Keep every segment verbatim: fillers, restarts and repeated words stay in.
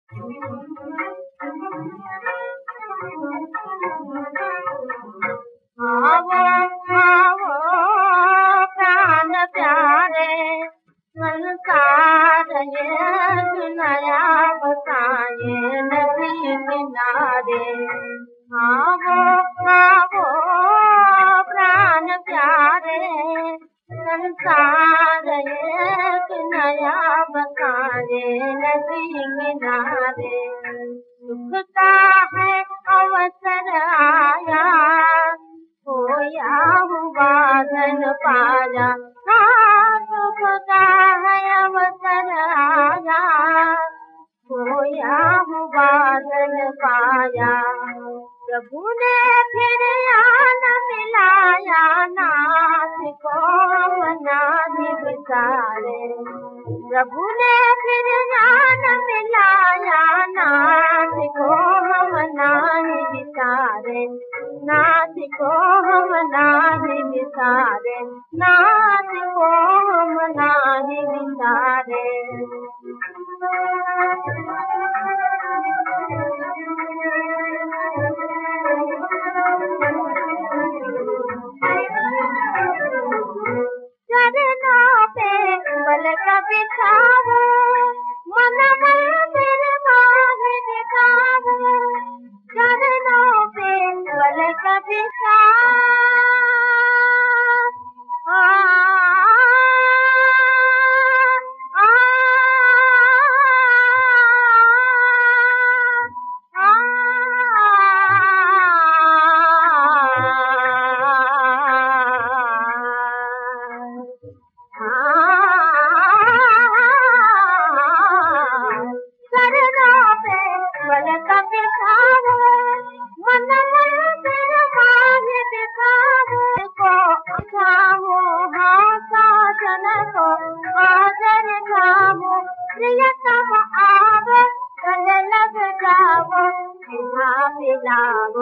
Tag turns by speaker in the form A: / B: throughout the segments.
A: आवो आवो प्राण प्यारे, संसार ये नया बताए नदी किनारे। आवो आवो प्राण प्यारे, संसार ये नया बताए नदी किनारे। सुखता है अवसर आया, खोया हुआ धन पाया। हाँ सुखता है अवसर आया, खोया हुआ धन पाया। प्रभु ने फिर आन मिलाया, नाथ को मनाने बिचारे। प्रभु ने फिर आन मिलाया, नाथ को मनाने बिचारे। नाथ को मनाने बिचारे, नाथ को मनाने बिचारे। चरणों पे पलक बिछाओ, मन मंदिर माह दिखाओ। चरणों पे पलक बिछाओ, आ, आ, आ, चरणों पे पलक बिछाओ, मन मंदिर माह दिखाओ। को उठाओ हाँ साजन को आदर खाओ। प्रियतम आवो गले लग जाओ, खिला पिलाओ।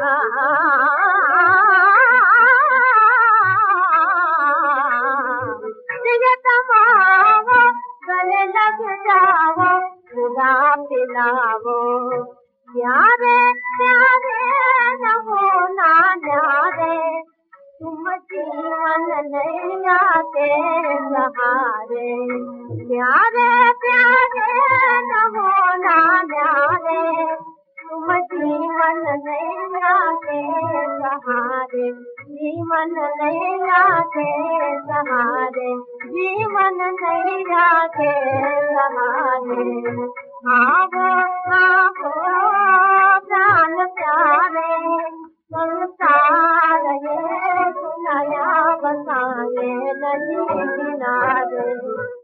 A: प्रियतम आवो गले लग जाओ, खिला पिलाओ। प्यारे प्यारे न होना न्यारे, तुम जीवन नैया के सहारे। प्यारे प्यारे न होना न्यारे, तुम जीवन नैया के सहारे। जीवन नैया के सहारे, जीवन नैया के सहारे। आवो आवो प्राण प्यारे, संसार ये नया बताए नदी किनारे।